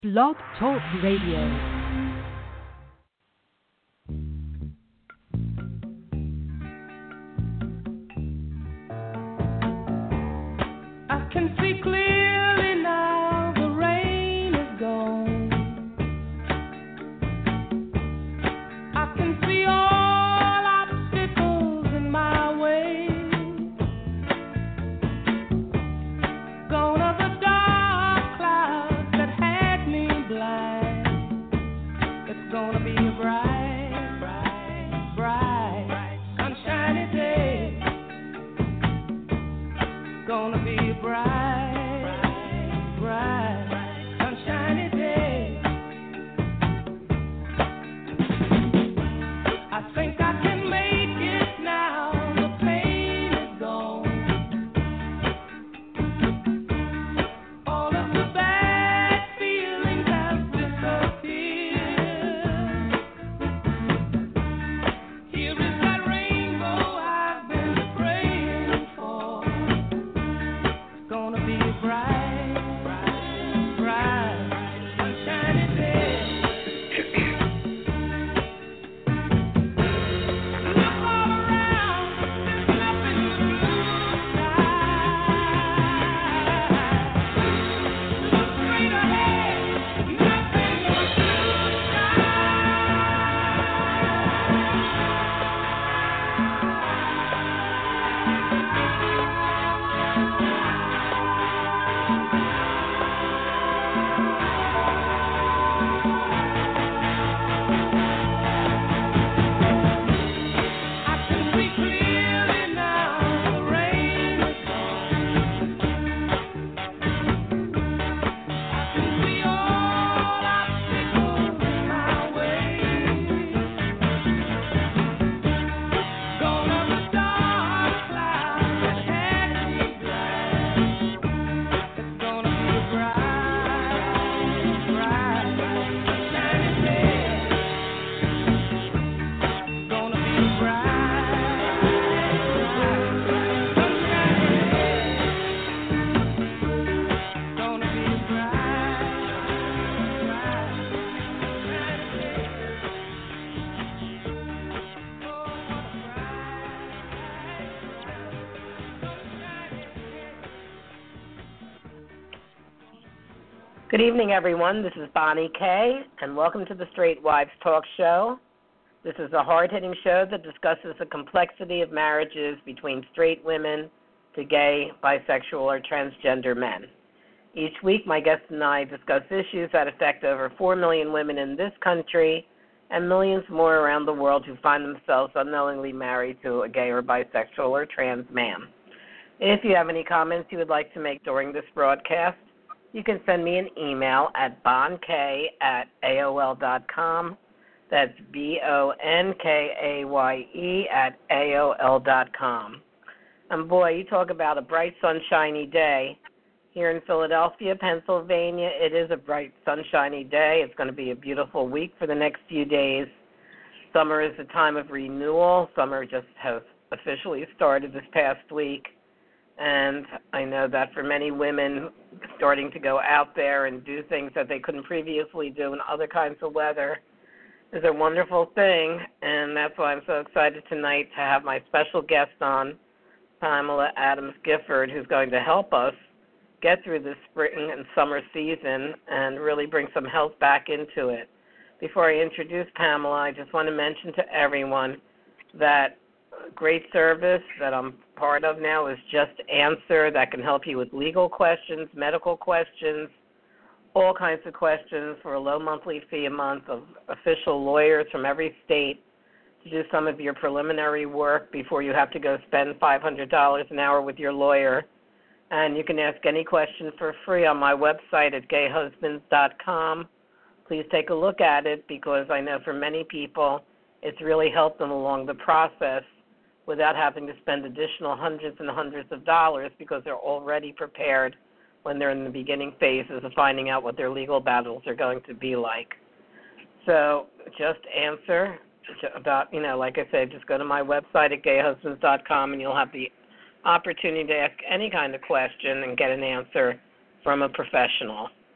Blog Talk Radio. Good evening, everyone. This is Bonnie Kay, and welcome to the Straight Wives Talk Show. This is a hard-hitting show that discusses the complexity of marriages between straight women to gay, bisexual, or transgender men. Each week, my guests and I discuss issues that affect over 4 million women in this country and millions more around the world who find themselves unknowingly married to a gay or bisexual or trans man. If you have any comments you would like to make during this broadcast, you can send me an email at bonkay@aol.com. That's BONKAYE@AOL.com. And boy, you talk about a bright, sunshiny day. Here in Philadelphia, Pennsylvania, it is a bright, sunshiny day. It's going to be a beautiful week for the next few days. Summer is a time of renewal. Summer just has officially started this past week. And I know that for many women, starting to go out there and do things that they couldn't previously do in other kinds of weather is a wonderful thing. And that's why I'm so excited tonight to have my special guest on, Pamela Adams Gifford, who's going to help us get through this spring and summer season and really bring some health back into it. Before I introduce Pamela, I just want to mention to everyone that great service that I'm part of now is Just Answer, that can help you with legal questions, medical questions, all kinds of questions for a low monthly fee a month of official lawyers from every state to do some of your preliminary work before you have to go spend $500 an hour with your lawyer. And you can ask any question for free on my website at gayhusbands.com. Please take a look at it because I know for many people it's really helped them along the process without having to spend additional hundreds and hundreds of dollars because they're already prepared when they're in the beginning phases of finding out what their legal battles are going to be like. So Just Answer, like I said, just go to my website at gayhusbands.com and you'll have the opportunity to ask any kind of question and get an answer from a professional.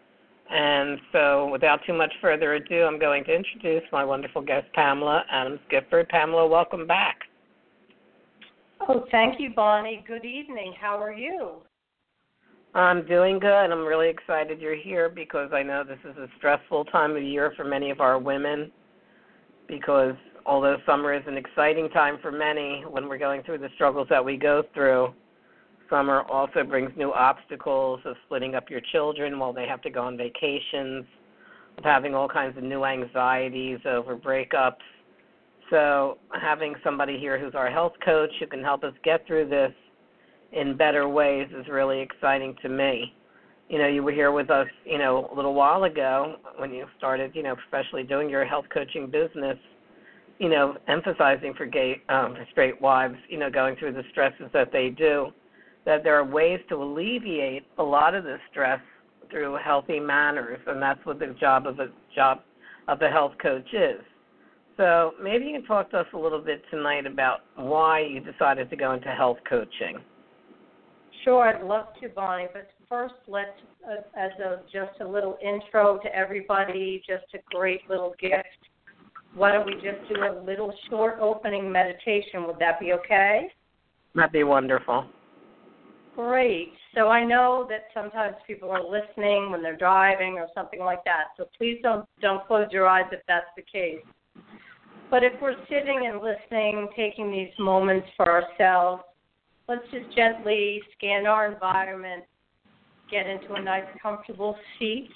And so without too much further ado, I'm going to introduce my wonderful guest, Pamela Adams-Gifford. Pamela, welcome back. Oh, thank you, Bonnie. Good evening. How are you? I'm doing good. I'm really excited you're here because I know this is a stressful time of year for many of our women because although summer is an exciting time for many when we're going through the struggles that we go through, summer also brings new obstacles of splitting up your children while they have to go on vacations, of having all kinds of new anxieties over breakups. So having somebody here who's our health coach who can help us get through this in better ways is really exciting to me. You know, you were here with us, a little while ago when you started, professionally doing your health coaching business, emphasizing for straight wives, going through the stresses that they do, that there are ways to alleviate a lot of the stress through healthy manners, and that's what the job of a health coach is. So maybe you can talk to us a little bit tonight about why you decided to go into health coaching. Sure, I'd love to, Bonnie. But first, let's, just a little intro to everybody, just a great little gift. Why don't we just do a little short opening meditation? Would that be okay? That'd be wonderful. Great. So I know that sometimes people are listening when they're driving or something like that. So please don't close your eyes if that's the case. But if we're sitting and listening, taking these moments for ourselves, let's just gently scan our environment, get into a nice comfortable seat,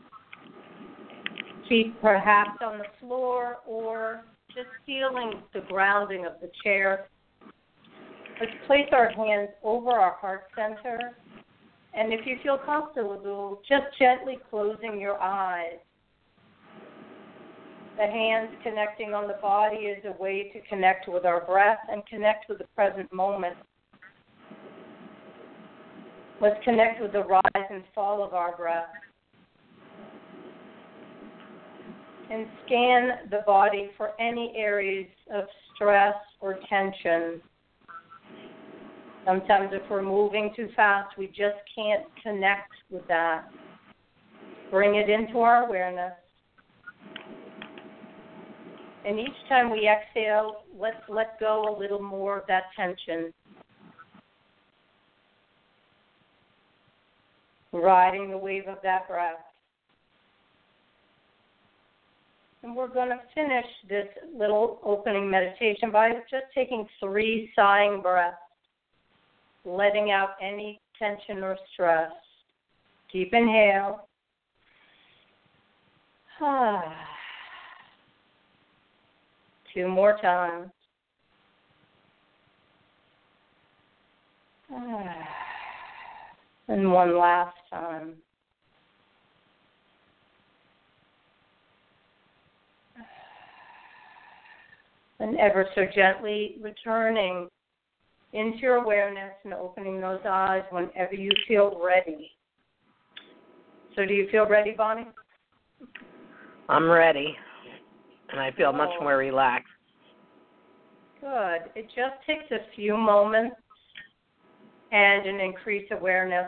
feet perhaps on the floor or just feeling the grounding of the chair. Let's place our hands over our heart center, and if you feel comfortable, just gently closing your eyes. The hands connecting on the body is a way to connect with our breath and connect with the present moment. Let's connect with the rise and fall of our breath. And scan the body for any areas of stress or tension. Sometimes if we're moving too fast, we just can't connect with that. Bring it into our awareness. And each time we exhale, let's let go a little more of that tension. Riding the wave of that breath. And we're going to finish this little opening meditation by just taking 3 sighing breaths, letting out any tension or stress. Deep inhale. 2 more times. And 1 last time. And ever so gently returning into your awareness and opening those eyes whenever you feel ready. So do you feel ready, Bonnie? I'm ready, and I feel much more relaxed. Good. It just takes a few moments and an increased awareness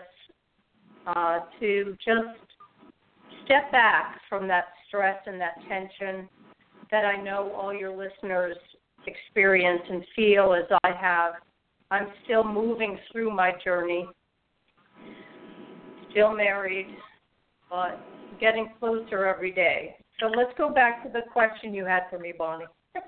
to just step back from that stress and that tension that I know all your listeners experience and feel as I have. I'm still moving through my journey, still married, but getting closer every day. So let's go back to the question you had for me, Bonnie.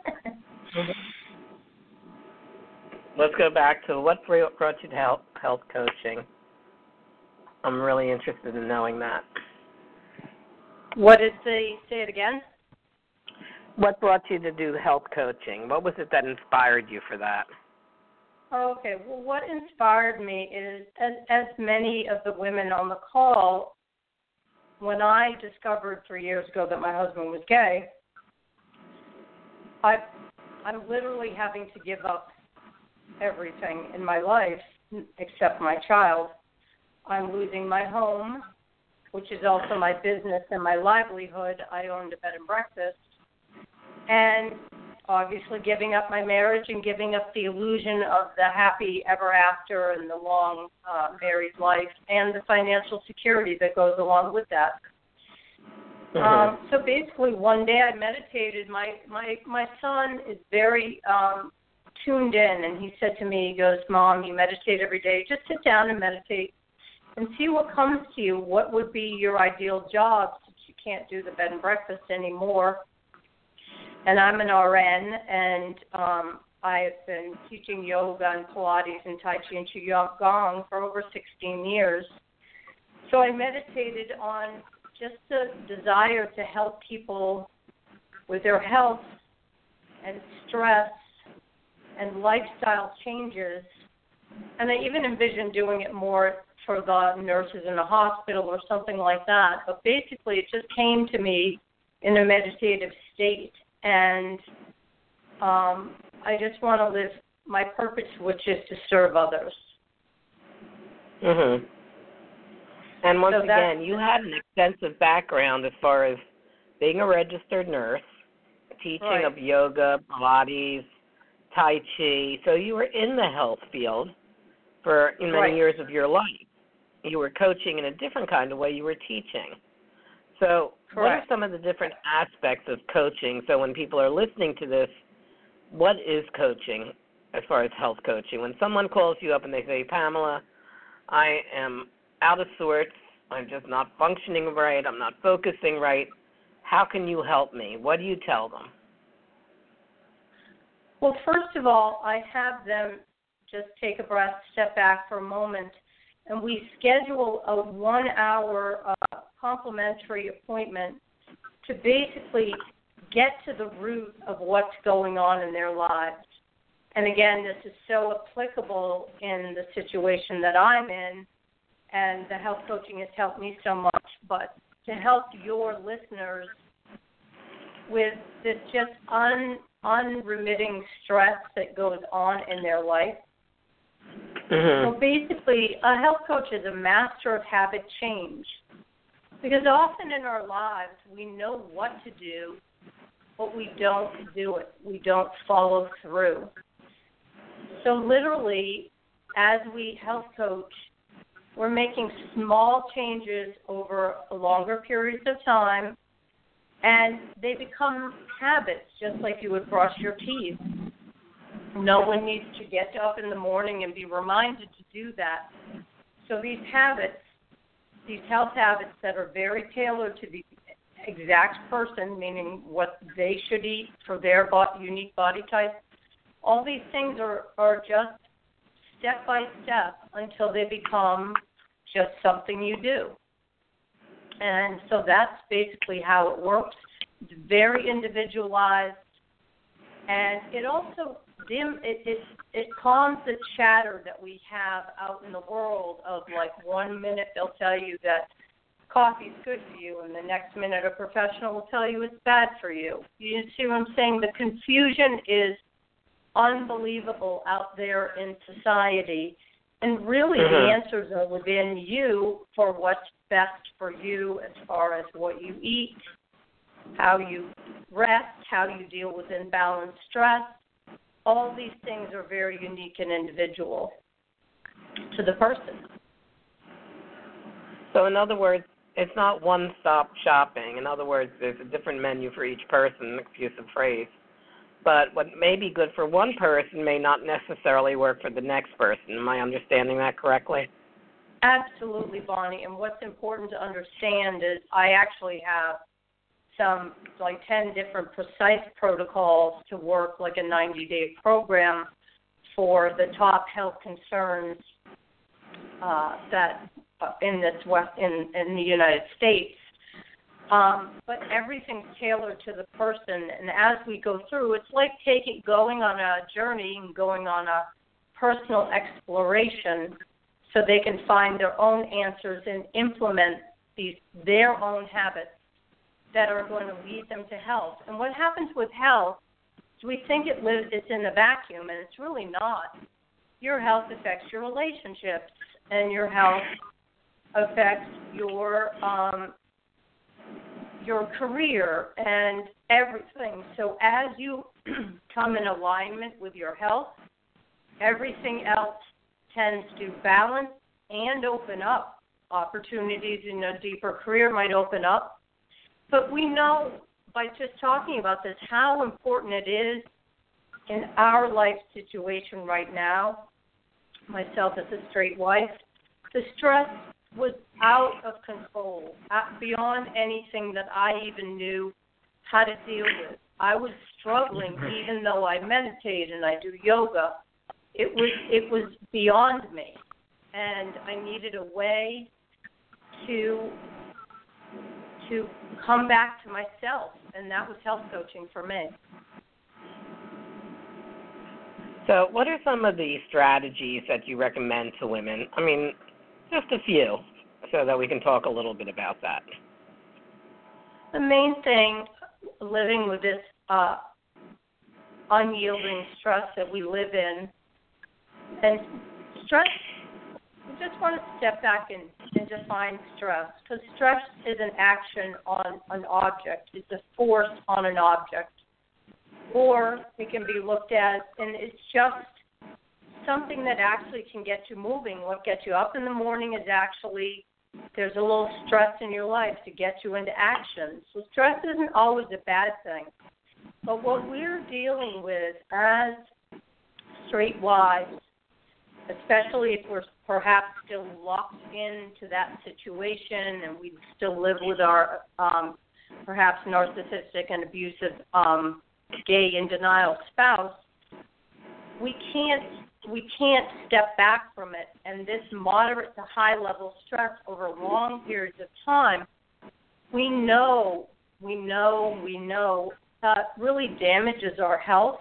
Let's go back to what brought you to health coaching. I'm really interested in knowing that. What did they say it again? What brought you to do health coaching? What was it that inspired you for that? Okay, well, what inspired me is, as many of the women on the call, when I discovered 3 years ago that my husband was gay, I'm literally having to give up everything in my life except my child. I'm losing my home, which is also my business and my livelihood. I owned a bed and breakfast. And obviously giving up my marriage and giving up the illusion of the happy ever after and the long married life and the financial security that goes along with that. So basically, one day I meditated. My son is very tuned in, and he said to me, he goes, "Mom, you meditate every day. Just sit down and meditate and see what comes to you. What would be your ideal job since you can't do the bed and breakfast anymore?" And I'm an RN, and I've been teaching yoga and Pilates and Tai Chi and Qigong for over 16 years. So I meditated on just the desire to help people with their health and stress and lifestyle changes. And I even envisioned doing it more for the nurses in a hospital or something like that. But basically, it just came to me in a meditative state. And I just want to live my purpose, which is to serve others. Mhm. And once again, you had an extensive background as far as being a registered nurse, teaching of yoga, Pilates, Tai Chi. So you were in the health field for many years of your life. You were coaching in a different kind of way. You were teaching. So what are some of the different aspects of coaching? So when people are listening to this, what is coaching as far as health coaching? When someone calls you up and they say, "Pamela, I am out of sorts, I'm just not functioning right, I'm not focusing right, how can you help me?" What do you tell them? Well, first of all, I have them just take a breath, step back for a moment, and we schedule a 1-hour complimentary appointment to basically get to the root of what's going on in their lives. And again, this is so applicable in the situation that I'm in, and the health coaching has helped me so much, but to help your listeners with this just unremitting stress that goes on in their life. So basically, a health coach is a master of habit change, because often in our lives we know what to do, but we don't do it. We don't follow through. So literally, as we health coach, we're making small changes over longer periods of time, and they become habits, just like you would brush your teeth. No one needs to get up in the morning and be reminded to do that. So these habits, these health habits that are very tailored to the exact person, meaning what they should eat for their unique body type, all these things are just step by step until they become just something you do. And so that's basically how it works. It's very individualized, and it also it calms the chatter that we have out in the world of, like, 1 minute they'll tell you that coffee's good for you, and the next minute a professional will tell you it's bad for you. You see what I'm saying? The confusion is unbelievable out there in society, and really the answers are within you for what's best for you as far as what you eat, how you rest, how you deal with imbalanced stress. All these things are very unique and individual to the person. So in other words, it's not one-stop shopping. In other words, there's a different menu for each person, excuse the phrase. But what may be good for one person may not necessarily work for the next person. Am I understanding that correctly? Absolutely, Bonnie. And what's important to understand is I actually have some, like 10 different precise protocols to work like a 90-day program for the top health concerns that in the United States. But everything's tailored to the person, and as we go through, it's like going on a journey and going on a personal exploration, so they can find their own answers and implement their own habits that are going to lead them to health. And what happens with health is we think it's in a vacuum, and it's really not. Your health affects your relationships, and your health affects your career and everything. So as you come in alignment with your health, everything else tends to balance and open up. Opportunities in a deeper career might open up. But we know by just talking about this how important it is in our life situation right now. Myself as a straight wife, the stress was out of control, beyond anything that I even knew how to deal with. I was struggling, even though I meditate and I do yoga. It was beyond me, and I needed a way to come back to myself, and that was health coaching for me. So what are some of the strategies that you recommend to women? I mean, just a few, so that we can talk a little bit about that. The main thing, living with this unyielding stress that we live in, and stress, we just want to step back and define stress, because stress is an action on an object. It's a force on an object. Or it can be looked at, and it's just something that actually can get you moving. What gets you up in the morning is actually, there's a little stress in your life to get you into action. So stress isn't always a bad thing. But what we're dealing with as straight wives, especially if we're perhaps still locked into that situation and we still live with our perhaps narcissistic and abusive gay in denial spouse, we can't step back from it. And this moderate to high level stress over long periods of time, we know really damages our health.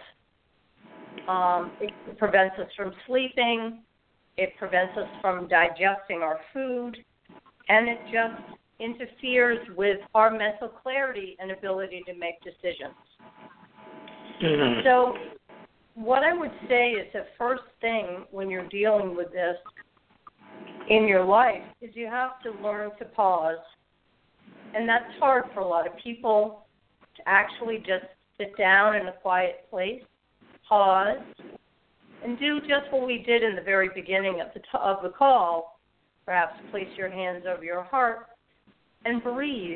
It prevents us from sleeping. It prevents us from digesting our food, and it just interferes with our mental clarity and ability to make decisions. Mm-hmm. So what I would say is the first thing when you're dealing with this in your life is you have to learn to pause. And that's hard for a lot of people, to actually just sit down in a quiet place, pause, and do just what we did in the very beginning of the call. Perhaps place your hands over your heart and breathe.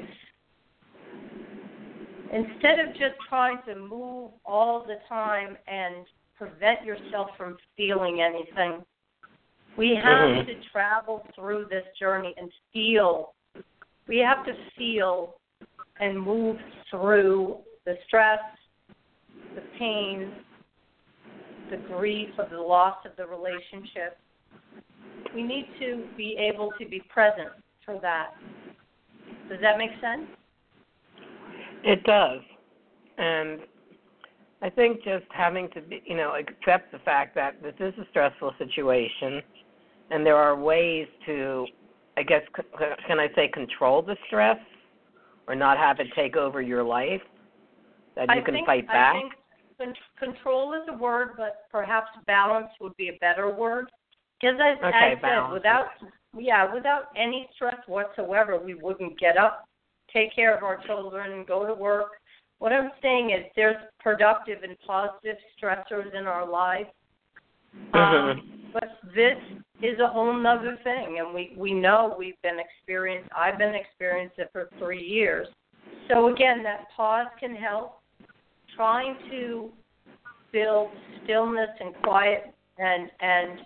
Instead of just trying to move all the time and prevent yourself from feeling anything, we have to travel through this journey and feel. We have to feel and move through the stress, the pain, the grief of the loss of the relationship. We need to be able to be present for that. Does that make sense? It does. And I think just having to be, accept the fact that this is a stressful situation, and there are ways to, I guess, can I say, control the stress or not have it take over your life, that you can fight back? I think control is a word, but perhaps balance would be a better word. Because as I said, without any stress whatsoever, we wouldn't get up, take care of our children, go to work. What I'm saying is there's productive and positive stressors in our life. But this is a whole nother thing, and we know I've been experiencing it for 3 years. So again, that pause can help. Trying to build stillness and quiet and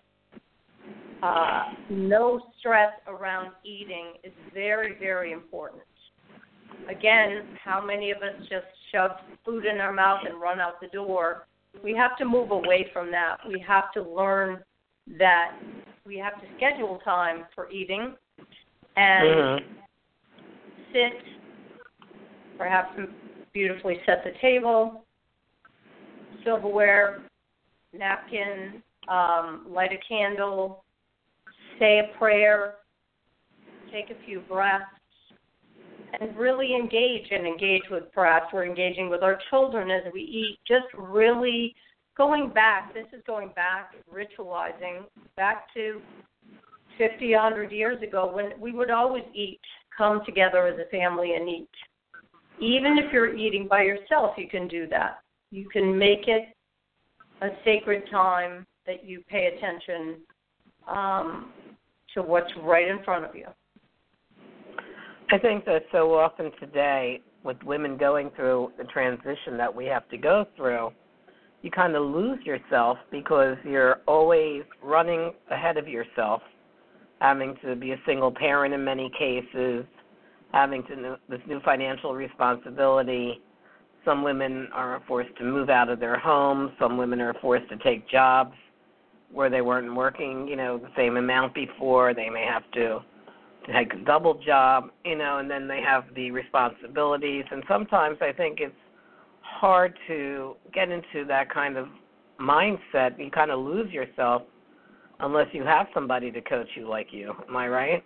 no stress around eating is very, very important. Again, how many of us just shove food in our mouth and run out the door? We have to move away from that. We have to learn that we have to schedule time for eating and sit, perhaps beautifully set the table, silverware, napkin, light a candle, say a prayer, take a few breaths, and really engage with, perhaps we're engaging with our children as we eat, just really going back, ritualizing back to 50, 100 years ago when we would always eat, come together as a family and eat. Even if you're eating by yourself, you can do that. You can make it a sacred time that you pay attention to what's right in front of you. I think that so often today with women going through the transition that we have to go through, you kind of lose yourself because you're always running ahead of yourself, having to be a single parent in many cases, having to this new financial responsibility. Some women are forced to move out of their homes. Some women are forced to take jobs where they weren't working, the same amount before. They may have to take a double job, and then they have the responsibilities. And sometimes I think it's hard to get into that kind of mindset. You kind of lose yourself unless you have somebody to coach you like you. Am I right?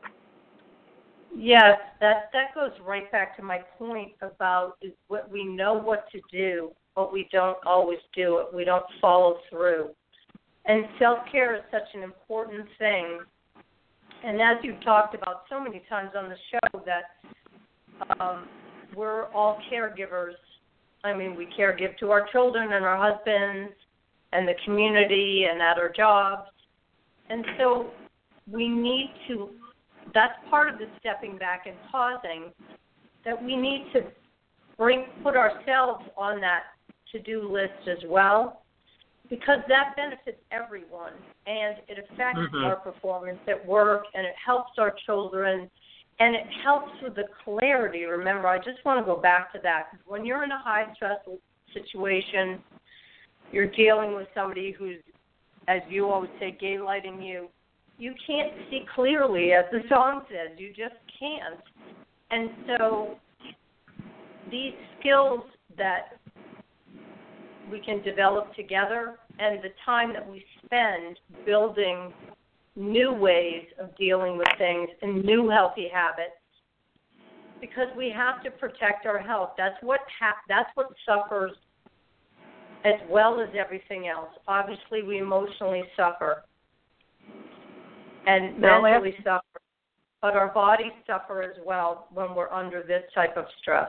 Yes, that goes right back to my point about what we know what to do, but we don't always do it. We don't follow through. And self-care is such an important thing. And as you've talked about so many times on the show, that we're all caregivers. I mean, we caregive to our children and our husbands and the community and at our jobs. And so we need to, that's part of the stepping back and pausing, that we need to put ourselves on that to-do list as well, because that benefits everyone, and it affects our performance at work, and it helps our children, and it helps with the clarity. Remember, I just want to go back to that. When you're in a high-stress situation, you're dealing with somebody who's, as you always say, gay-lighting you. You can't see clearly, as the song says. You just can't. And so these skills that we can develop together and the time that we spend building new ways of dealing with things and new healthy habits, because we have to protect our health. That's what suffers as well as everything else. Obviously, we emotionally suffer and mentally suffer, but our bodies suffer as well when we're under this type of stress.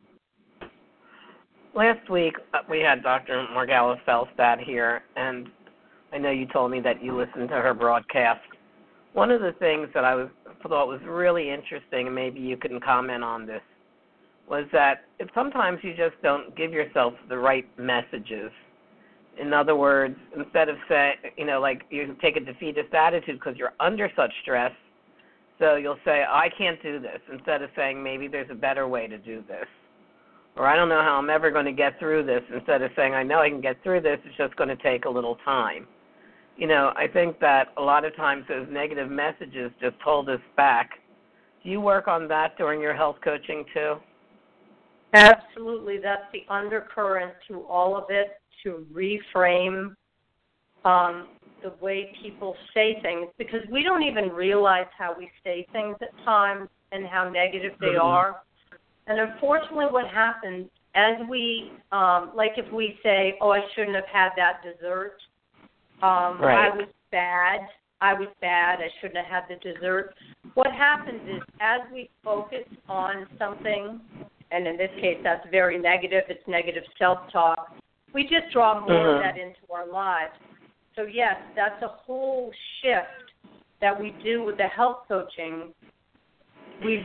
Last week, we had Dr. Margala Felstad here, and I know you told me that you listened to her broadcast. One of the things that I thought was really interesting, and maybe you can comment on this, was that sometimes you just don't give yourself the right messages. In other words, instead of saying, like you take a defeatist attitude because you're under such stress, so you'll say, I can't do this, instead of saying maybe there's a better way to do this. Or I don't know how I'm ever going to get through this, instead of saying I know I can get through this, it's just going to take a little time. I think that a lot of times those negative messages just hold us back. Do you work on that during your health coaching too? Absolutely. That's the undercurrent through all of it, to reframe the way people say things, because we don't even realize how we say things at times and how negative they are. And unfortunately what happens, as we, like if we say, oh, I shouldn't have had that dessert, right. I was bad, I shouldn't have had the dessert. What happens is as we focus on something, and in this case that's very negative, it's negative self-talk, we just draw more of that into our lives. So yes, that's a whole shift that we do with the health coaching. We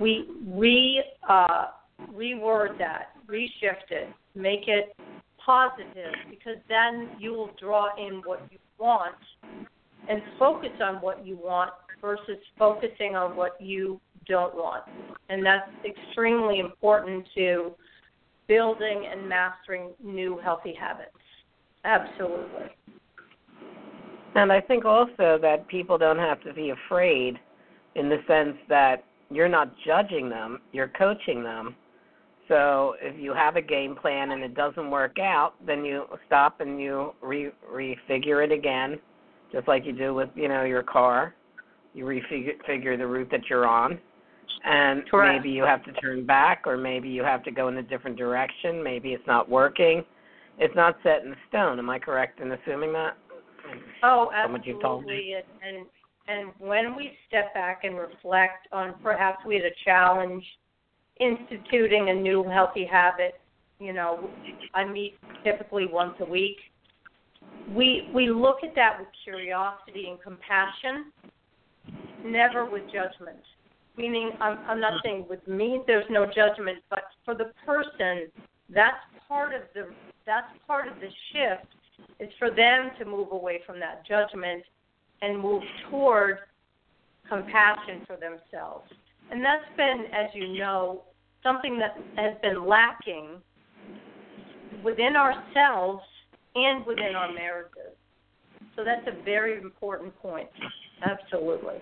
reword that, reshift it, make it positive, because then you will draw in what you want and focus on what you want versus focusing on what you don't want. And that's extremely important to building and mastering new healthy habits. Absolutely. And I think also that people don't have to be afraid, in the sense that you're not judging them, you're coaching them. So if you have a game plan and it doesn't work out, then you stop and you refigure it again, just like you do with, your car. You refigure the route that you're on. And correct. Maybe you have to turn back, or maybe you have to go in a different direction. Maybe it's not working. It's not set in stone. Am I correct in assuming that? Oh, absolutely. And when we step back and reflect on perhaps we had a challenge instituting a new healthy habit, I meet typically once a week. We look at that with curiosity and compassion, never with judgment. meaning I'm not saying with me there's no judgment, but for the person, that's part of the shift. Is for them to move away from that judgment and move toward compassion for themselves. And that's been, as you know, something that has been lacking within ourselves and within our marriages. So that's a very important point. Absolutely.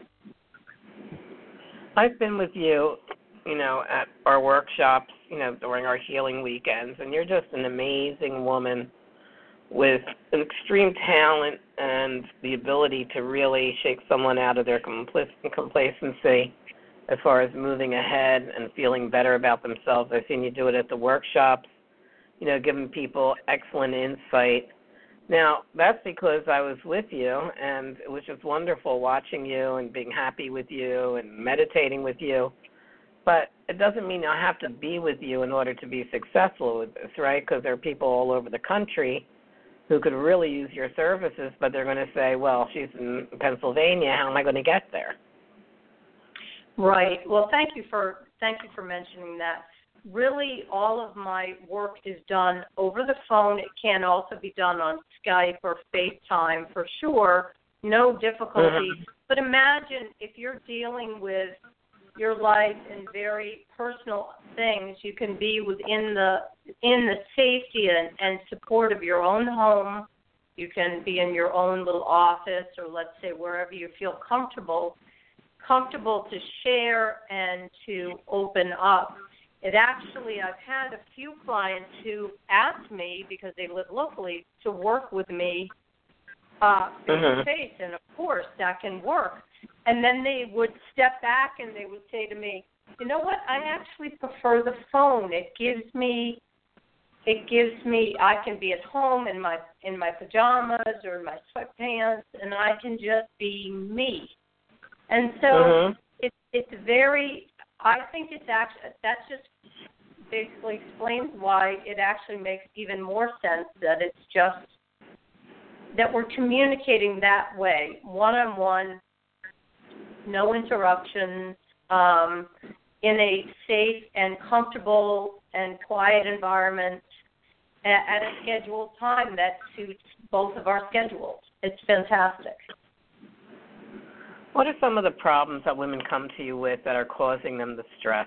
I've been with you, at our workshops, during our healing weekends, and you're just an amazing woman with an extreme talent and the ability to really shake someone out of their complacency as far as moving ahead and feeling better about themselves. I've seen you do it at the workshops, giving people excellent insight. Now, that's because I was with you, and it was just wonderful watching you and being happy with you and meditating with you. But it doesn't mean I have to be with you in order to be successful with this, right? Because there are people all over the country who could really use your services, but they're going to say, well, she's in Pennsylvania, how am I going to get there? Right. Well, thank you for mentioning that. Really, all of my work is done over the phone. It can also be done on Skype or FaceTime for sure. No difficulty. But imagine if you're dealing with your life and very personal things, you can be in the safety and support of your own home. You can be in your own little office, or let's say wherever you feel comfortable to share and to open up. It actually, I've had a few clients who asked me, because they live locally, to work with me face-to-face, and of course that can work. And then they would step back and they would say to me, you know what, I actually prefer the phone. It gives me I can be at home in my pajamas or in my sweatpants, and I can just be me. And so it's very, I think it's actually, that just basically explains why it actually makes even more sense that it's just that we're communicating that way, one-on-one, no interruptions, in a safe and comfortable and quiet environment at a scheduled time that suits both of our schedules. It's fantastic. What are some of the problems that women come to you with that are causing them the stress?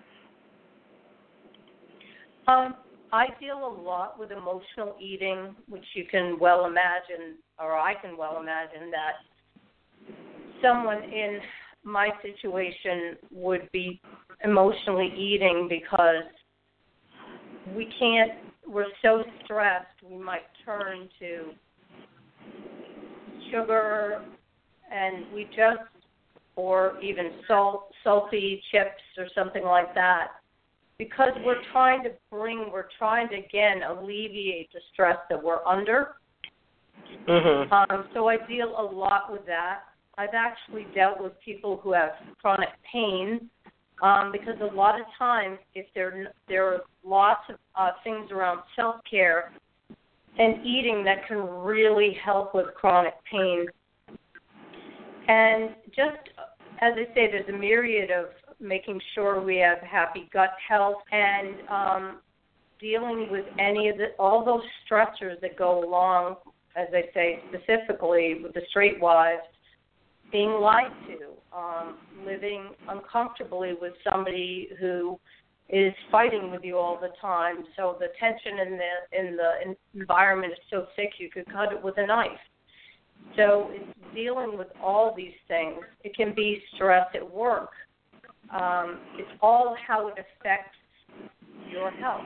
I deal a lot with emotional eating, which you can well imagine, or I can well imagine that someone in my situation would be emotionally eating because we're so stressed, we might turn to sugar or even salty chips or something like that, because we're trying to again alleviate the stress that we're under. So I deal a lot with that. I've actually dealt with people who have chronic pain because a lot of times, if there are lots of things around self-care and eating that can really help with chronic pain. And just, as I say, there's a myriad of making sure we have happy gut health and dealing with all those stressors that go along, as I say, specifically with the straight wives, being lied to, living uncomfortably with somebody who is fighting with you all the time. So the tension in the environment is so thick you could cut it with a knife. So it's dealing with all these things. It can be stress at work. It's all how it affects your health.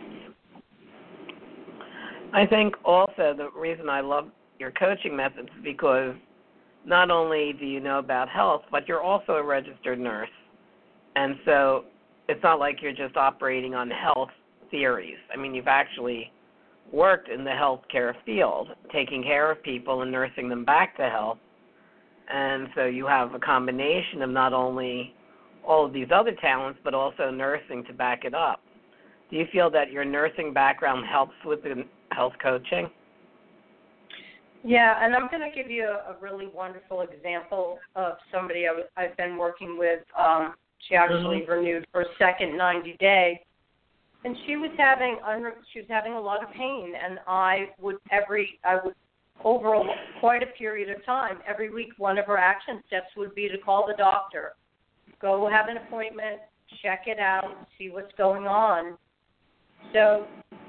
I think also the reason I love your coaching methods is because not only do you know about health, but you're also a registered nurse. And so it's not like you're just operating on health theories. I mean, you've actually worked in the healthcare field, taking care of people and nursing them back to health. And so you have a combination of not only all of these other talents, but also nursing to back it up. Do you feel that your nursing background helps with the health coaching? Yeah, and I'm going to give you a really wonderful example of somebody I've been working with She actually renewed her second 90-day, and she was having a lot of pain. And I would over quite a period of time, every week, one of her action steps would be to call the doctor, go have an appointment, check it out, see what's going on. So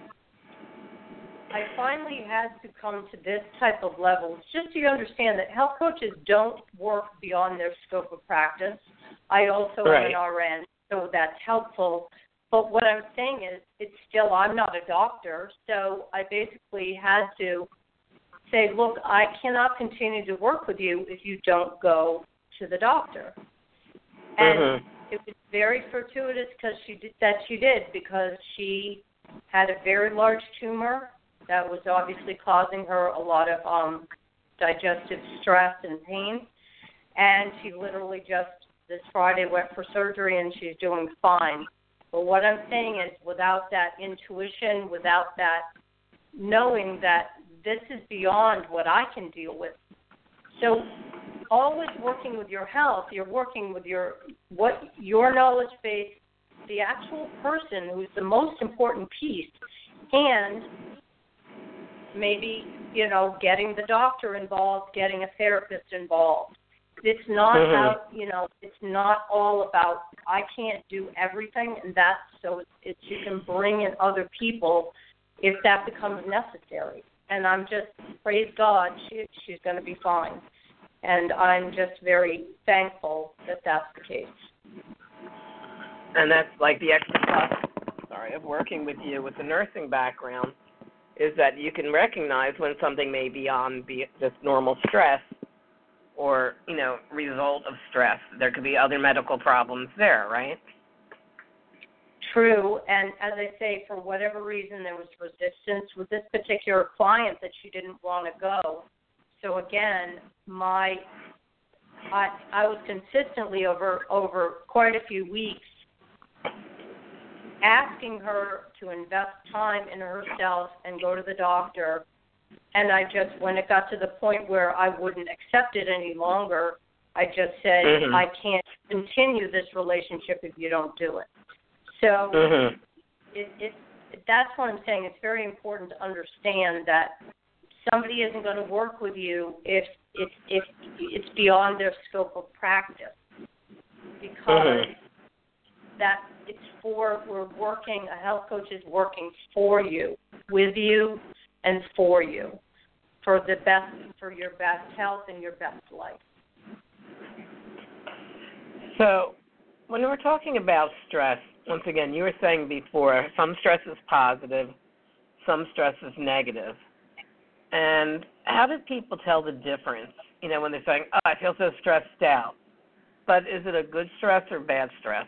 I finally had to come to this type of level, just so you understand that health coaches don't work beyond their scope of practice. I also am an RN, so that's helpful. But what I'm saying is, I'm not a doctor, so I basically had to say, look, I cannot continue to work with you if you don't go to the doctor. And it was very fortuitous because she did, because she had a very large tumor that was obviously causing her a lot of digestive stress and pain. And she literally just this Friday went for surgery, and she's doing fine. But what I'm saying is, without that intuition, without that knowing that this is beyond what I can deal with. So always working with your health, you're working with your knowledge base, the actual person who's the most important piece, and maybe, getting the doctor involved, getting a therapist involved. It's not it's not all about, I can't do everything, and it's you can bring in other people if that becomes necessary. And I'm just, praise God, she's going to be fine. And I'm just very thankful that that's the case. And that's like the extra plus, of working with you with the nursing background, is that you can recognize when something may be just normal stress or, result of stress. There could be other medical problems there, right? True, and as I say, for whatever reason, there was resistance with this particular client that she didn't want to go. So again, I was consistently over quite a few weeks asking her to invest time in herself and go to the doctor. And when it got to the point where I wouldn't accept it any longer, I just said, I can't continue this relationship if you don't do it. So that's what I'm saying. It's very important to understand that somebody isn't going to work with you if it's beyond their scope of practice, because a health coach is working for you, with you, and for you, for your best health and your best life. So when we're talking about stress, once again, you were saying before, some stress is positive, some stress is negative. And how do people tell the difference, when they're saying, I feel so stressed out? But is it a good stress or bad stress?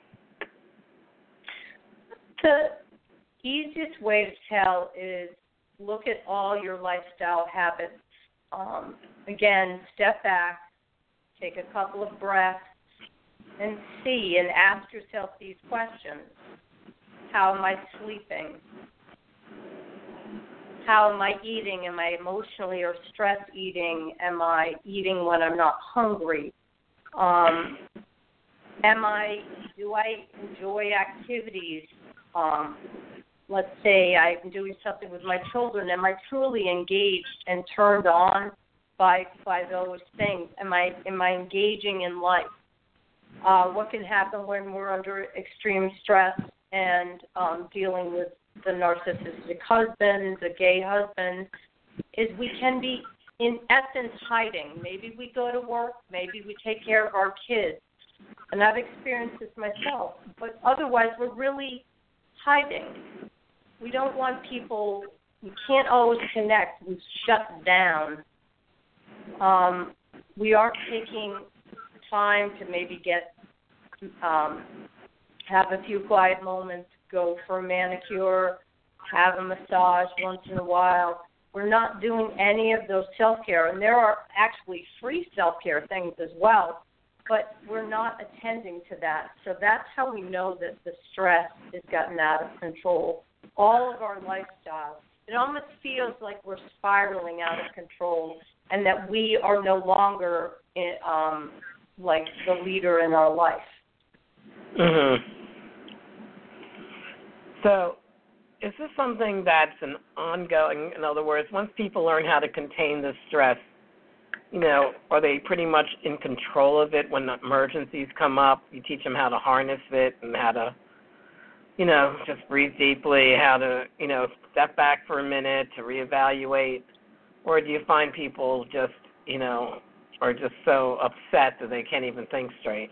The easiest way to tell is look at all your lifestyle habits. Again, step back, take a couple of breaths, and see and ask yourself these questions. How am I sleeping? How am I eating? Am I emotionally or stress eating? Am I eating when I'm not hungry? Do I enjoy activities? Let's say I'm doing something with my children. Am I truly engaged and turned on by those things? Am I engaging in life? What can happen when we're under extreme stress and dealing with the narcissistic husband, the gay husband, is we can be, in essence, hiding. Maybe we go to work, maybe we take care of our kids, and I've experienced this myself, but otherwise we're really hiding. We don't want people, we can't always connect, we shut down. We are taking time to maybe have a few quiet moments, go for a manicure, have a massage once in a while. We're not doing any of those self-care, and there are actually free self-care things as well, but we're not attending to that. So that's how we know that the stress has gotten out of control. All of our lifestyles, it almost feels like we're spiraling out of control and that we are no longer like the leader in our life. Mhm. So, is this something that's an ongoing? In other words, once people learn how to contain the stress, are they pretty much in control of it when emergencies come up? You teach them how to harness it and how to, just breathe deeply, how to, step back for a minute to reevaluate, or do you find people just, are just so upset that they can't even think straight?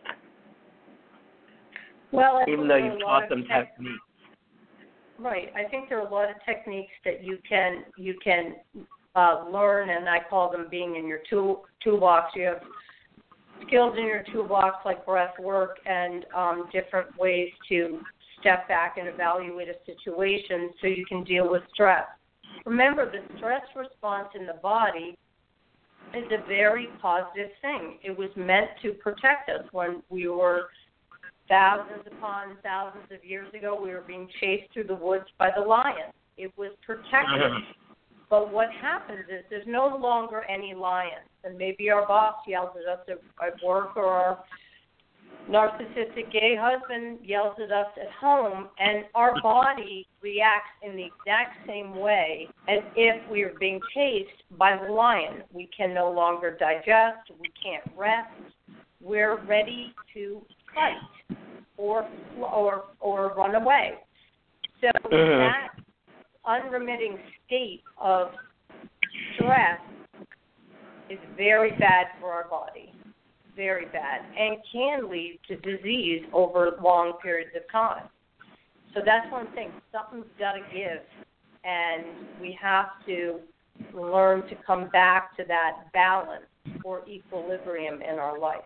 Well, I even think though there are you've a lot taught of them techniques. Right. I think there are a lot of techniques that you can learn, and I call them being in your toolbox. You have skills in your toolbox like breath work and different ways to step back and evaluate a situation so you can deal with stress. Remember, the stress response in the body is a very positive thing. It was meant to protect us. When we were thousands upon thousands of years ago, we were being chased through the woods by the lion. It was protective. But what happens is there's no longer any lions. And maybe our boss yells at us at work, or our narcissistic gay husband yells at us at home, and our body reacts in the exact same way as if we were being chased by the lion. We can no longer digest. We can't rest. We're ready to fight or run away. So that unremitting state of stress is very bad for our body, very bad, and can lead to disease over long periods of time. So that's one thing. Something's got to give, and we have to learn to come back to that balance or equilibrium in our life.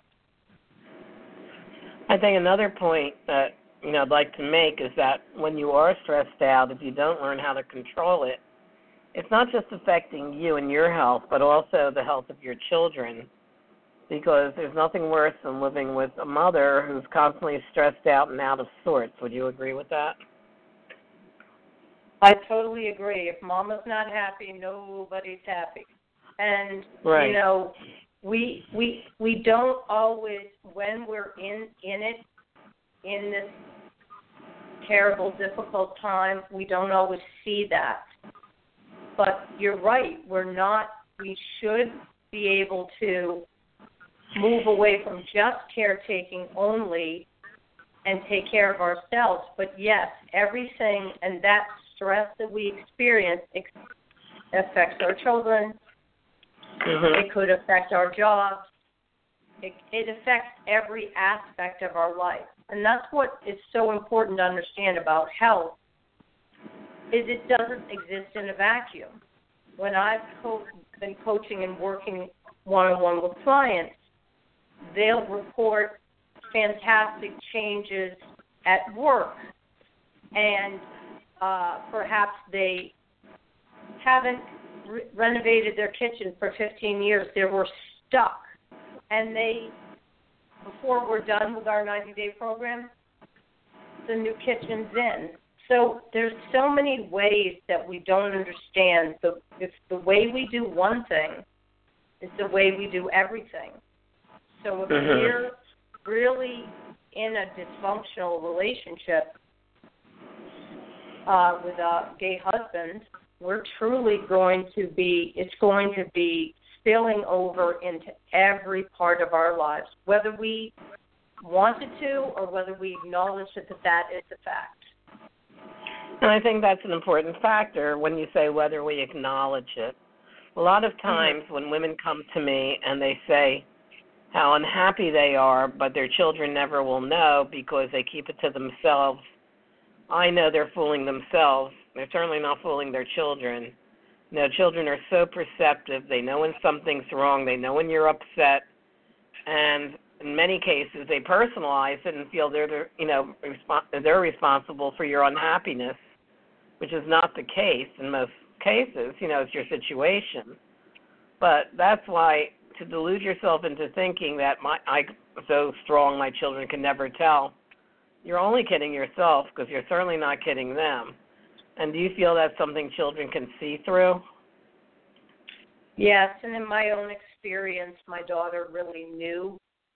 I think another point that I'd like to make is that when you are stressed out, if you don't learn how to control it, it's not just affecting you and your health, but also the health of your children, because there's nothing worse than living with a mother who's constantly stressed out and out of sorts. Would you agree with that? I totally agree. If mama's not happy, nobody's happy. And, right. We don't always, when we're in it, in this terrible, difficult time, we don't always see that. But you're right, we should be able to move away from just caretaking only and take care of ourselves. But yes, everything and that stress that we experience affects our children. It could affect our jobs. It affects every aspect of our life. And that's what is so important to understand about health, is it doesn't exist in a vacuum. When I've been coaching and working one-on-one with clients, they'll report fantastic changes at work, and perhaps they haven't renovated their kitchen for 15 years. They were stuck, and before we're done with our 90-day program, the new kitchen's in. So there's so many ways that we don't understand. If the way we do one thing is the way we do everything. So if we're really in a dysfunctional relationship with a gay husband, we're truly it's going to be spilling over into every part of our lives, whether we wanted to or whether we acknowledge that is a fact. And I think that's an important factor when you say whether we acknowledge it. A lot of times when women come to me and they say how unhappy they are, but their children never will know because they keep it to themselves, I know they're fooling themselves. They're certainly not fooling their children. Children are so perceptive. They know when something's wrong. They know when you're upset. And in many cases, they personalize it and feel they're responsible for your unhappiness, which is not the case in most cases. It's your situation. But that's why to delude yourself into thinking that I'm so strong my children can never tell, you're only kidding yourself, because you're certainly not kidding them. And do you feel that's something children can see through? Yes, and in my own experience, my daughter really knew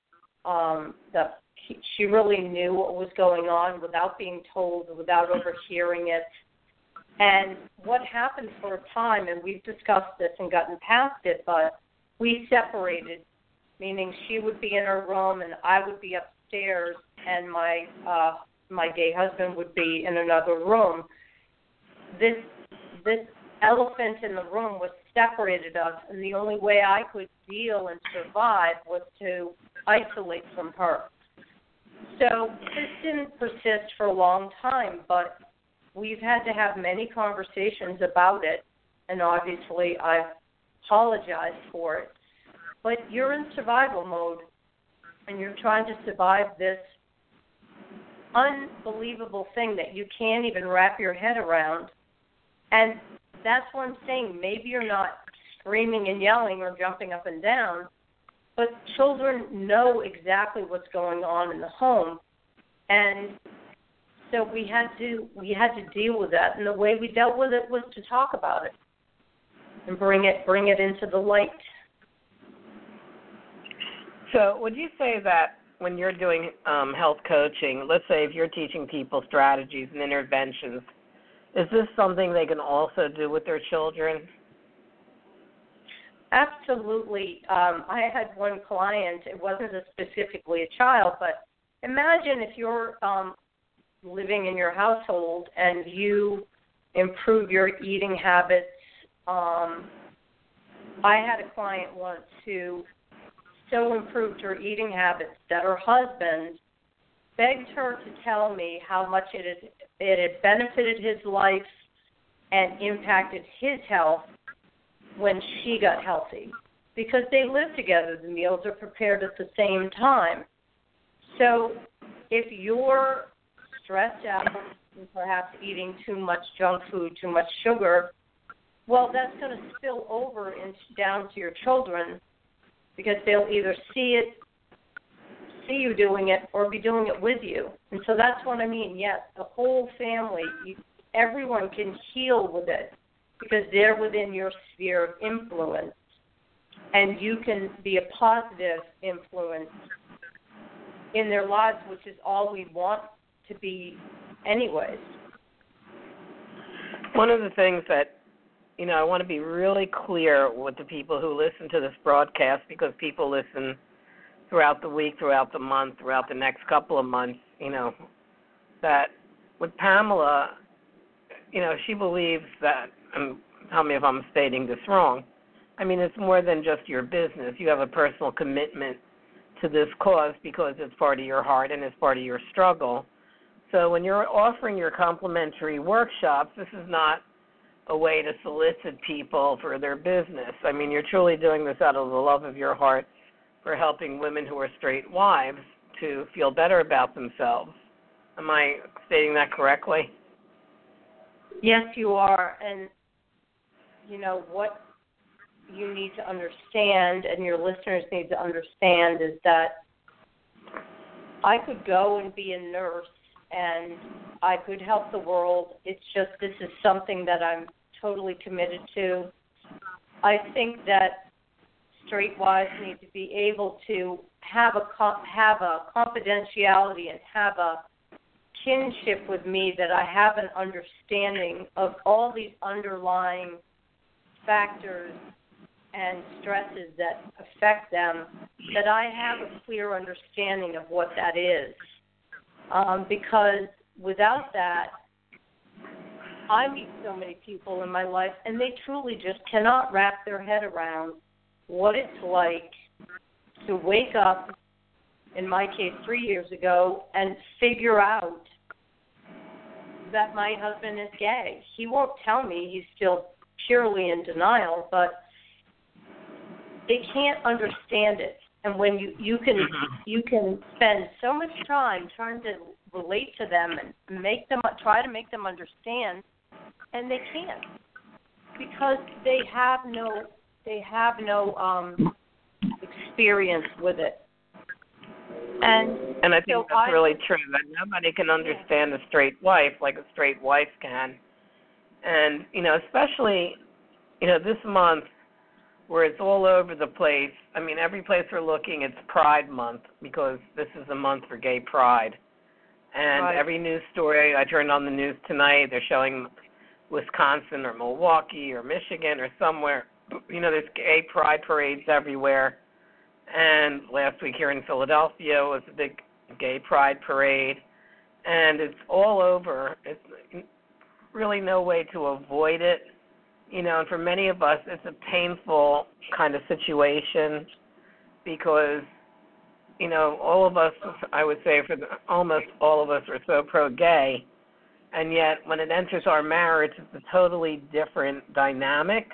that she really knew what was going on without being told, without overhearing it. And what happened for a time, and we've discussed this and gotten past it, but we separated, meaning she would be in her room and I would be upstairs, and my gay husband would be in another room. This elephant in the room was separated us, and the only way I could deal and survive was to isolate from her. So this didn't persist for a long time, but we've had to have many conversations about it, and obviously I apologize for it. But you're in survival mode, and you're trying to survive this unbelievable thing that you can't even wrap your head around. And that's what I'm saying. Maybe you're not screaming and yelling or jumping up and down, but children know exactly what's going on in the home. And so we had to deal with that. And the way we dealt with it was to talk about it and bring it into the light. So would you say that when you're doing health coaching, let's say if you're teaching people strategies and interventions, is this something they can also do with their children? Absolutely. I had one client, it wasn't specifically a child, but imagine if you're living in your household and you improve your eating habits. I had a client once who so improved her eating habits that her husband begged her to tell me how much it had benefited his life and impacted his health when she got healthy, because they live together. The meals are prepared at the same time. So if you're stressed out and perhaps eating too much junk food, too much sugar, well, that's going to spill over down to your children, because they'll either see you doing it or be doing it with you. And so that's what I mean. Yes, the whole family, everyone can heal with it because they're within your sphere of influence, and you can be a positive influence in their lives, which is all we want to be anyways. One of the things that, I want to be really clear with the people who listen to this broadcast, because people listen throughout the week, throughout the month, throughout the next couple of months, that with Pamela, she believes that, tell me if I'm stating this wrong, it's more than just your business. You have a personal commitment to this cause because it's part of your heart and it's part of your struggle. So when you're offering your complimentary workshops, this is not a way to solicit people for their business. You're truly doing this out of the love of your heart for helping women who are straight wives to feel better about themselves. Am I stating that correctly? Yes, you are. And, what you need to understand, and your listeners need to understand, is that I could go and be a nurse and I could help the world. It's just this is something that I'm totally committed to. I think that straight wives need to be able to have a confidentiality and have a kinship with me, that I have an understanding of all these underlying factors and stresses that affect them, that I have a clear understanding of what that is. Because without that, I meet so many people in my life, and they truly just cannot wrap their head around what it's like to wake up, in my case 3 years ago, and figure out that my husband is gay. He won't tell me. He's still purely in denial, but they can't understand it. And when you can spend so much time trying to relate to them and try to make them understand, and they can't, because they have no experience with it. And I think that's really true, that nobody can understand a straight wife like a straight wife can. And, especially, this month where it's all over the place. I mean, every place we're looking, it's Pride Month because this is the month for gay pride. And right. every news story, I turned on the news tonight, they're showing Wisconsin or Milwaukee or Michigan or somewhere. You know, there's gay pride parades everywhere. And last week here in Philadelphia was a big gay pride parade. And it's all over. It's really no way to avoid it. You know, and for many of us, it's a painful kind of situation because, you know, all of us, I would say almost all of us are so pro-gay. And yet when it enters our marriage, it's a totally different dynamic.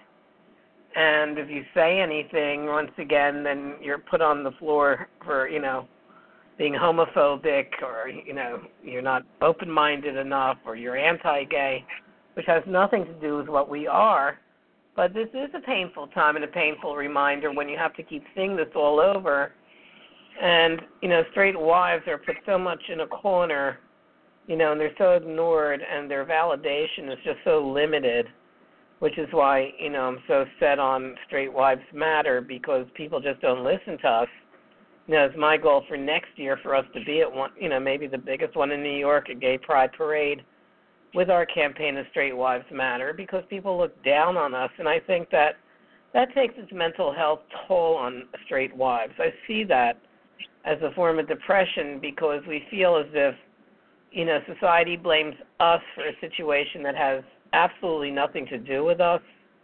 And if you say anything, once again, then you're put on the floor for, you know, being homophobic or, you know, you're not open-minded enough or you're anti-gay, which has nothing to do with what we are. But this is a painful time and a painful reminder when you have to keep seeing this all over. And, you know, straight wives are put so much in a corner, you know, and they're so ignored and their validation is just so limited, which is why, you know, I'm so set on Straight Wives Matter because people just don't listen to us. You know, it's my goal for next year for us to be at one, you know, maybe the biggest one in New York, a gay pride parade with our campaign of Straight Wives Matter because people look down on us. And I think that takes its mental health toll on straight wives. I see that as a form of depression because we feel as if, you know, society blames us for a situation that has absolutely nothing to do with us,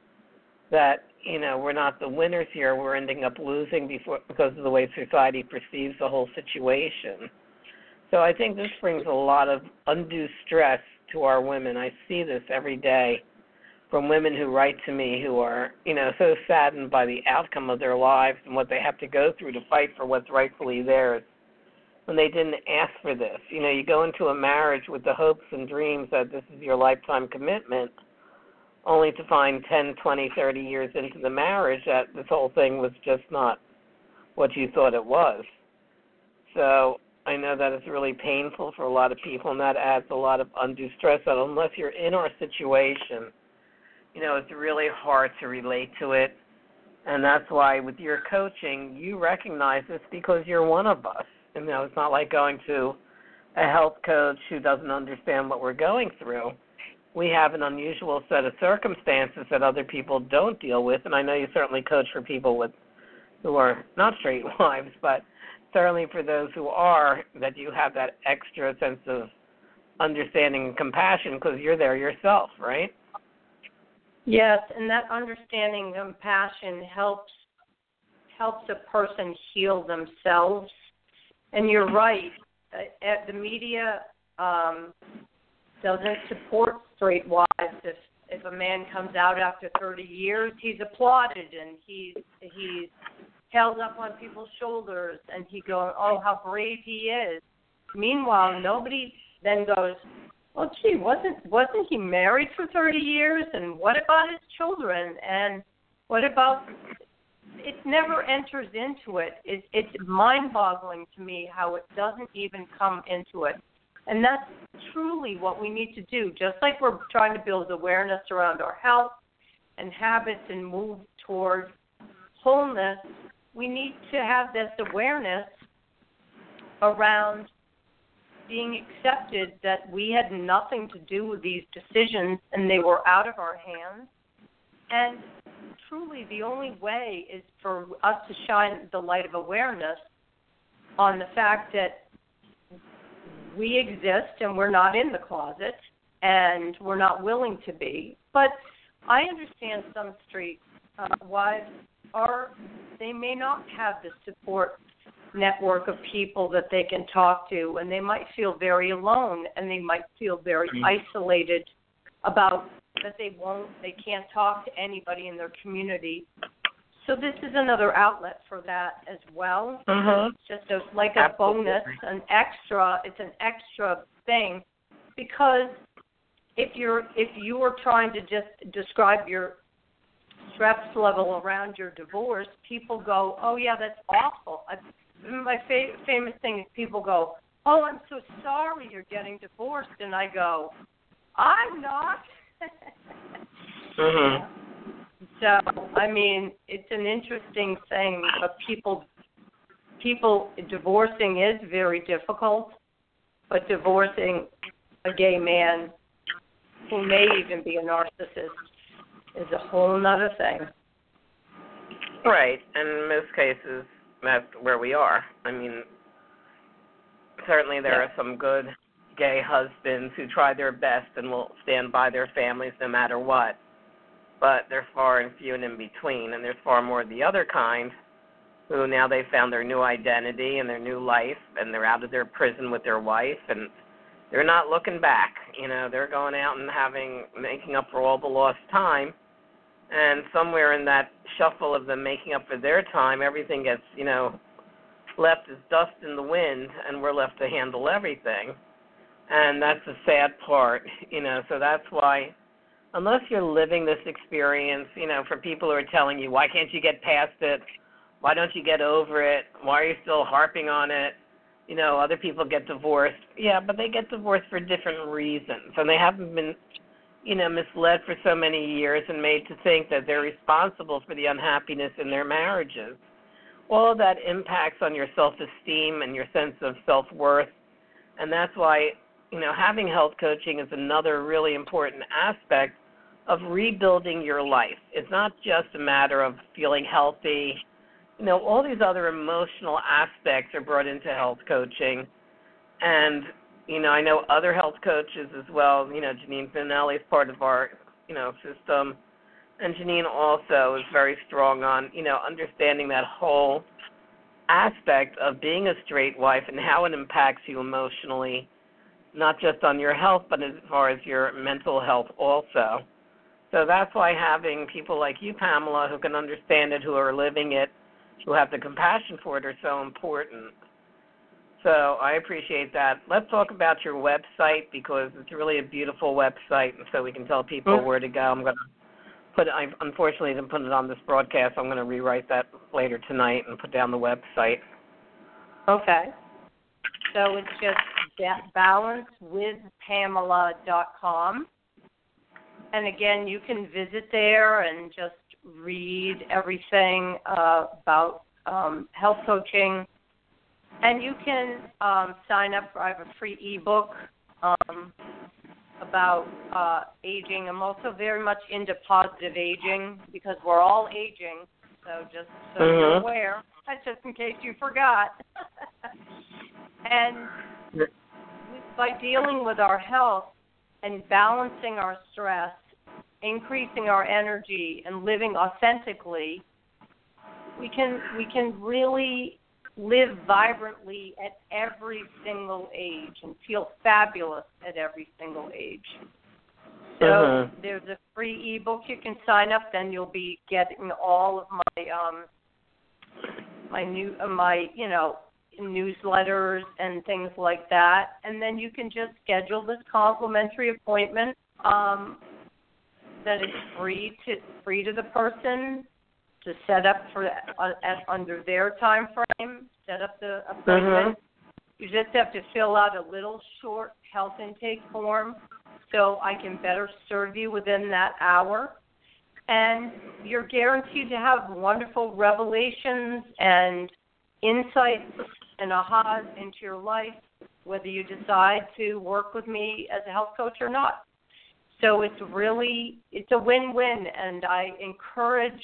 that, you know, we're not the winners here. We're ending up losing because of the way society perceives the whole situation. So I think this brings a lot of undue stress to our women. I see this every day from women who write to me who are, you know, so saddened by the outcome of their lives and what they have to go through to fight for what's rightfully theirs when they didn't ask for this. You know, you go into a marriage with the hopes and dreams that this is your lifetime commitment, only to find 10, 20, 30 years into the marriage that this whole thing was just not what you thought it was. So I know that it's really painful for a lot of people, and that adds a lot of undue stress that unless you're in our situation, you know, it's really hard to relate to it. And that's why with your coaching, you recognize this because you're one of us. You know, it's not like going to a health coach who doesn't understand what we're going through. We have an unusual set of circumstances that other people don't deal with, and I know you certainly coach for people who are not straight wives, but certainly for those who are, that you have that extra sense of understanding and compassion because you're there yourself, right? Yes, and that understanding and compassion helps a person heal themselves. And you're right, the media doesn't support straight wives. If a man comes out after 30 years, he's applauded and he's held up on people's shoulders and he goes, oh, how brave he is. Meanwhile, nobody then goes, well, gee, wasn't he married for 30 years? And what about his children? And what about, it never enters into it. It's mind-boggling to me how it doesn't even come into it. And that's truly what we need to do. Just like we're trying to build awareness around our health and habits and move toward wholeness, we need to have this awareness around being accepted that we had nothing to do with these decisions and they were out of our hands. And truly the only way is for us to shine the light of awareness on the fact that we exist and we're not in the closet and we're not willing to be. But I understand some straight wives they may not have the support network of people that they can talk to, and they might feel very alone and they might feel very isolated about that they can't talk to anybody in their community. So this is another outlet for that as well. Mm-hmm. Just a bonus, it's an extra thing, because if you were trying to just describe your stress level around your divorce, people go, oh yeah, that's awful. My famous thing is people go, oh, I'm so sorry you're getting divorced, and I go, I'm not. Mm-hmm. So, I mean, it's an interesting thing, but people divorcing is very difficult, but divorcing a gay man who may even be a narcissist is a whole nother thing. Right, and in most cases, that's where we are. I mean, certainly there are some good gay husbands who try their best and will stand by their families no matter what, but they're far and few and in between, and there's far more of the other kind who now they've found their new identity and their new life, and they're out of their prison with their wife, and they're not looking back. You know, they're going out and making up for all the lost time, and somewhere in that shuffle of them making up for their time, everything gets, left as dust in the wind, and we're left to handle everything. And that's the sad part, so that's why, unless you're living this experience, for people who are telling you, why can't you get past it? Why don't you get over it? Why are you still harping on it? Other people get divorced. Yeah, but they get divorced for different reasons, and they haven't been, misled for so many years and made to think that they're responsible for the unhappiness in their marriages. All of that impacts on your self-esteem and your sense of self-worth, and that's why, having health coaching is another really important aspect of rebuilding your life. It's not just a matter of feeling healthy. All these other emotional aspects are brought into health coaching. And, I know other health coaches as well. Janine Finelli is part of our, system. And Janine also is very strong on, understanding that whole aspect of being a straight wife and how it impacts you emotionally, not just on your health, but as far as your mental health also. So that's why having people like you, Pamela, who can understand it, who are living it, who have the compassion for it, are so important. So I appreciate that. Let's talk about your website, because it's really a beautiful website, and so we can tell people where to go. I'm going to I unfortunately didn't put it on this broadcast. I'm going to rewrite that later tonight and put down the website. Okay. So it's just balancewithpamela.com. And again, you can visit there and just read everything about health coaching. And you can sign up. I have a free ebook about aging. I'm also very much into positive aging, because we're all aging. So just so you're aware, that's just in case you forgot. And by dealing with our health and balancing our stress, increasing our energy, and living authentically, we can really live vibrantly at every single age and feel fabulous at every single age. So there's a free ebook you can sign up. Then you'll be getting all of my newsletters and things like that. And then you can just schedule this complimentary appointment that is free to the person to set up for under their time frame. Set up the appointment. You just have to fill out a little short health intake form, so I can better serve you within that hour. And you're guaranteed to have wonderful revelations and insights and ahas into your life, whether you decide to work with me as a health coach or not. So it's a win-win, and I encourage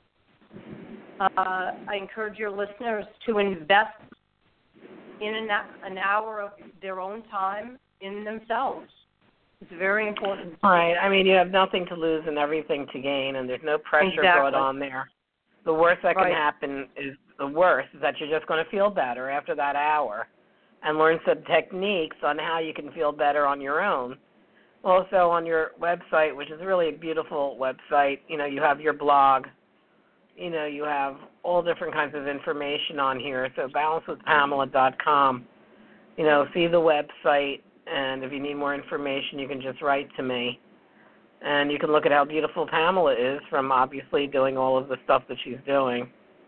your listeners to invest in an hour of their own time in themselves. It's very important. Right. I mean, you have nothing to lose and everything to gain, and there's no pressure brought on there. The worst that can happen is that you're just going to feel better after that hour and learn some techniques on how you can feel better on your own. Also on your website, which is really a beautiful website, you have your blog. You have all different kinds of information on here. So balancewithpamela.com. See the website, and if you need more information, you can just write to me. And you can look at how beautiful Pamela is from obviously doing all of the stuff that she's doing.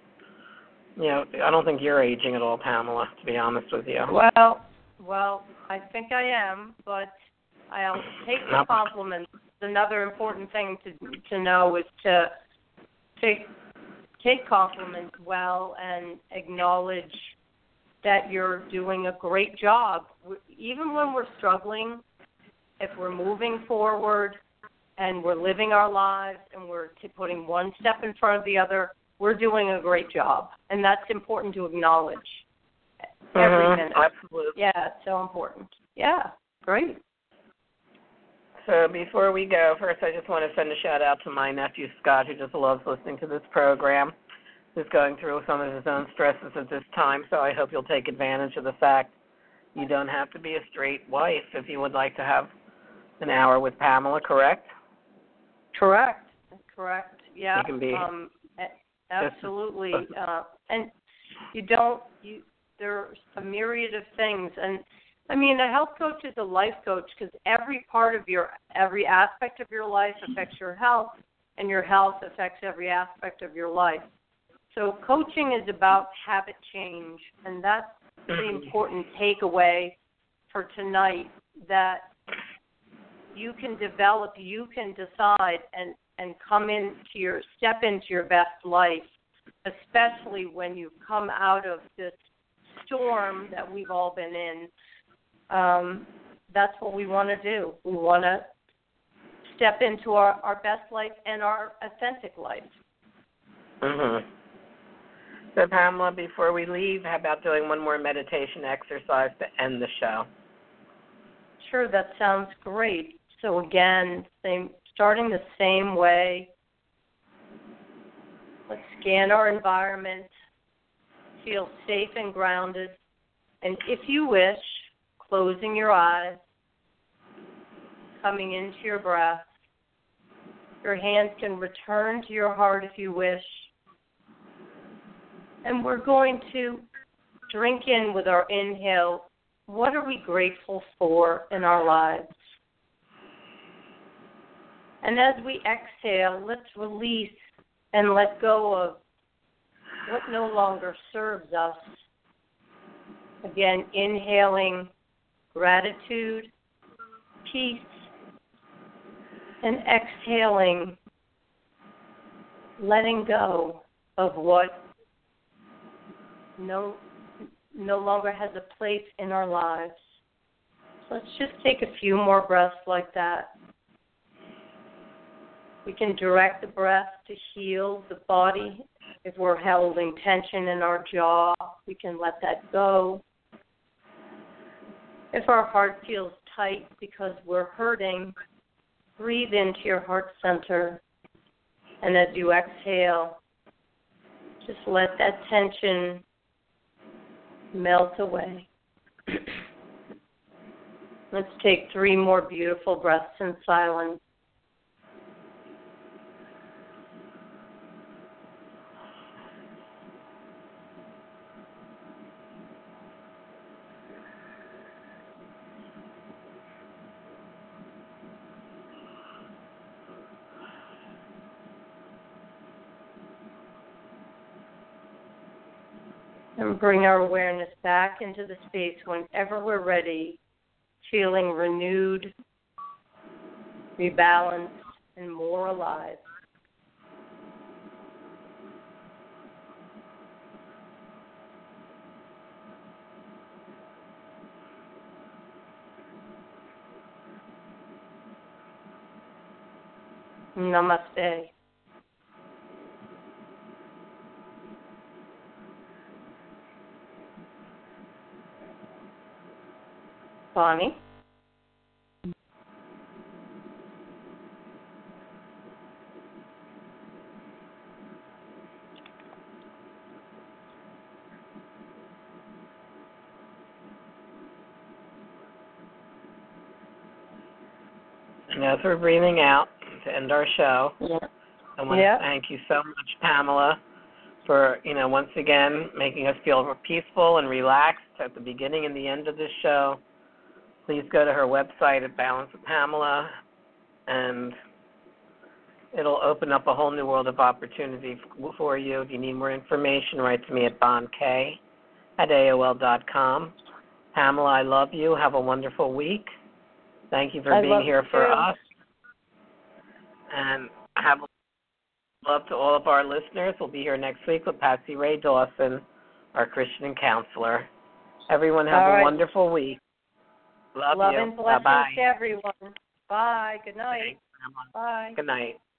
I don't think you're aging at all, Pamela, to be honest with you. Well, I think I am, but I'll take the compliments. Another important thing to know is to take compliments well and acknowledge that you're doing a great job. Even when we're struggling, if we're moving forward and we're living our lives and we're putting one step in front of the other, we're doing a great job. And that's important to acknowledge every minute. Absolutely. Yeah, it's so important. Yeah, great. So before we go, first I just want to send a shout-out to my nephew, Scott, who just loves listening to this program, who's going through some of his own stresses at this time. So I hope you'll take advantage of the fact you don't have to be a straight wife if you would like to have an hour with Pamela, correct? Correct. Yeah. You can be. Absolutely. And there's a myriad of things. And I mean, a health coach is a life coach because every aspect of your life affects your health, and your health affects every aspect of your life. So coaching is about habit change, and that's the important takeaway for tonight, that you can develop, you can decide and step into your best life, especially when you come out of this storm that we've all been in. That's what we want to do. We want to step into our best life and our authentic life. Mm-hmm. So, Pamela, before we leave, how about doing one more meditation exercise to end the show? Sure, that sounds great. So, again, starting the same way. Let's scan our environment, feel safe and grounded, and if you wish, closing your eyes, coming into your breath. Your hands can return to your heart if you wish. And we're going to drink in with our inhale, what are we grateful for in our lives? And as we exhale, let's release and let go of what no longer serves us. Again, inhaling gratitude, peace, and exhaling, letting go of what no longer has a place in our lives. So let's just take a few more breaths like that. We can direct the breath to heal the body. If we're holding tension in our jaw, we can let that go. If our heart feels tight because we're hurting, breathe into your heart center. And as you exhale, just let that tension melt away. Let's take 3 more beautiful breaths in silence. And bring our awareness back into the space whenever we're ready, feeling renewed, rebalanced, and more alive. Namaste. Bonnie? And as we're breathing out to end our show, I want to thank you so much, Pamela, for, once again, making us feel peaceful and relaxed at the beginning and the end of this show. Please go to her website at Balance with Pamela, and it'll open up a whole new world of opportunity for you. If you need more information, write to me at bondk@aol.com. Pamela, I love you. Have a wonderful week. Thank you for being here for us. And have a love to all of our listeners. We'll be here next week with Patsy Ray Dawson, our Christian counselor. Everyone have a wonderful week. Love you. And blessings Bye-bye. to everyone. Bye. Good night. Thanks, Bye. Good night.